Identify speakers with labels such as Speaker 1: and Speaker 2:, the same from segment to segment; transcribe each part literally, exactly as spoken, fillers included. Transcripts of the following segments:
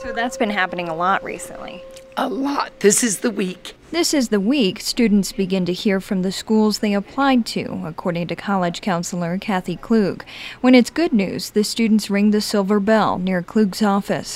Speaker 1: So that's been happening a lot recently.
Speaker 2: A lot. This is the week.
Speaker 3: This is the week students begin to hear from the schools they applied to, according to college counselor Kathy Klug. When it's good news, the students ring the silver bell near Klug's office.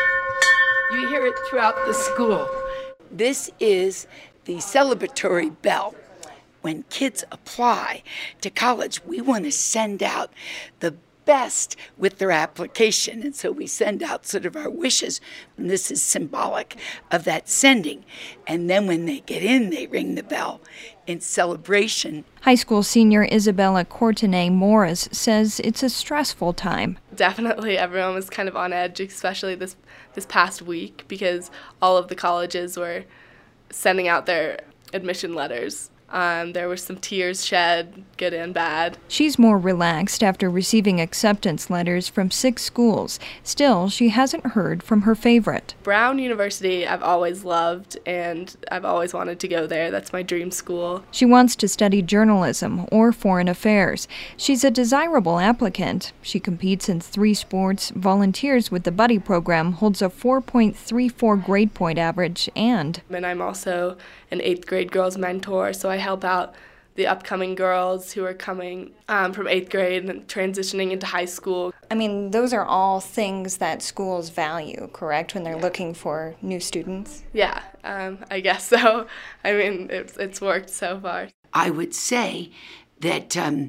Speaker 2: You hear it throughout the school. This is the celebratory bell. When kids apply to college, we want to send out the best with their application, and so we send out sort of our wishes, and this is symbolic of that sending. And then when they get in, they ring the bell in celebration.
Speaker 3: High school senior Isabella Courtenay Morris says it's a stressful time.
Speaker 4: Definitely everyone was kind of on edge, especially this this past week, because all of the colleges were sending out their admission letters. Um, there were some tears shed, good and bad.
Speaker 3: She's more relaxed after receiving acceptance letters from six schools. Still, she hasn't heard from her favorite.
Speaker 4: Brown University I've always loved, and I've always wanted to go there. That's my dream school.
Speaker 3: She wants to study journalism or foreign affairs. She's a desirable applicant. She competes in three sports, volunteers with the Buddy program, holds a four point three four grade point average, and...
Speaker 4: And I'm also an eighth grade girls mentor, so I help out the upcoming girls who are coming um, from eighth grade and transitioning into high school.
Speaker 1: I mean, those are all things that schools value, correct, when they're
Speaker 4: Yeah.
Speaker 1: looking for new students?
Speaker 4: Yeah, um, I guess so. I mean, it's, it's worked so far.
Speaker 2: I would say that um,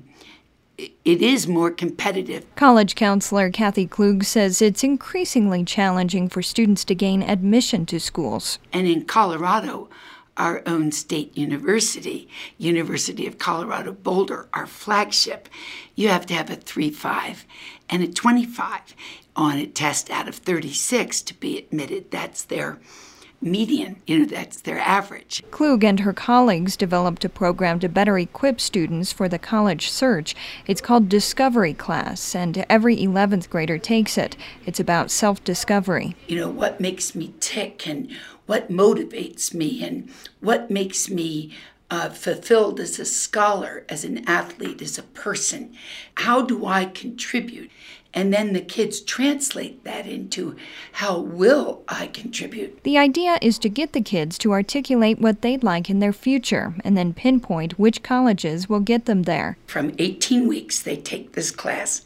Speaker 2: it is more competitive.
Speaker 3: College counselor Kathy Klug says it's increasingly challenging for students to gain admission to schools.
Speaker 2: And in Colorado, our own state university, University of Colorado Boulder, our flagship, you have to have a three point five and a twenty-five on a test out of thirty-six to be admitted. That's their median, you know, that's their average.
Speaker 3: Klug and her colleagues developed a program to better equip students for the college search. It's called Discovery Class, and every eleventh grader takes it. It's about self-discovery.
Speaker 2: You know, what makes me tick and what motivates me and what makes me uh, fulfilled as a scholar, as an athlete, as a person. How do I contribute? And then the kids translate that into how will I contribute.
Speaker 3: The idea is to get the kids to articulate what they'd like in their future and then pinpoint which colleges will get them there.
Speaker 2: From eighteen weeks, they take this class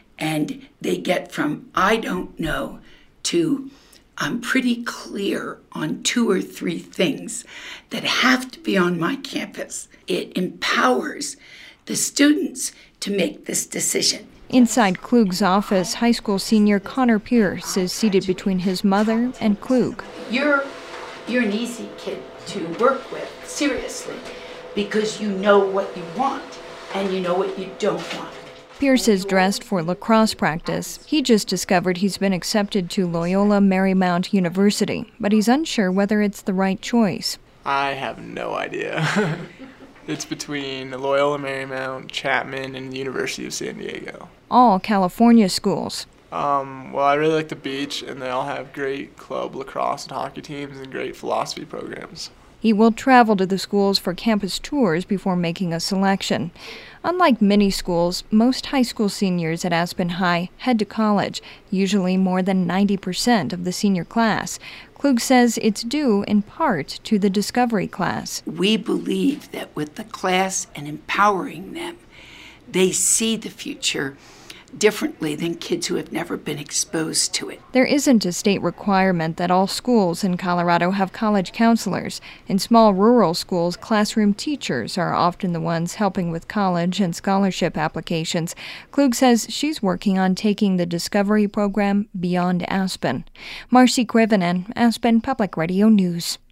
Speaker 2: and they get from I don't know to I'm pretty clear on two or three things that have to be on my campus. It empowers the students to make this decision.
Speaker 3: Inside Klug's office, high school senior Connor Pierce is seated between his mother and Klug.
Speaker 2: You're, you're an easy kid to work with, seriously, because you know what you want and you know what you don't want.
Speaker 3: Pierce is dressed for lacrosse practice. He just discovered he's been accepted to Loyola Marymount University, but he's unsure whether it's the right choice.
Speaker 5: I have no idea. It's between Loyola Marymount, Chapman, and the University of San Diego.
Speaker 3: All California schools.
Speaker 5: Um, well, I really like the beach, and they all have great club lacrosse and hockey teams and great philosophy programs.
Speaker 3: He will travel to the schools for campus tours before making a selection. Unlike many schools, most high school seniors at Aspen High head to college, usually more than ninety percent of the senior class. Klug says it's due in part to the Discovery Class.
Speaker 2: We believe that with the class and empowering them, they see the future differently than kids who have never been exposed to it.
Speaker 3: There isn't a state requirement that all schools in Colorado have college counselors. In small rural schools, classroom teachers are often the ones helping with college and scholarship applications. Klug says she's working on taking the Discovery program beyond Aspen. Marcy Krivonen, Aspen Public Radio News.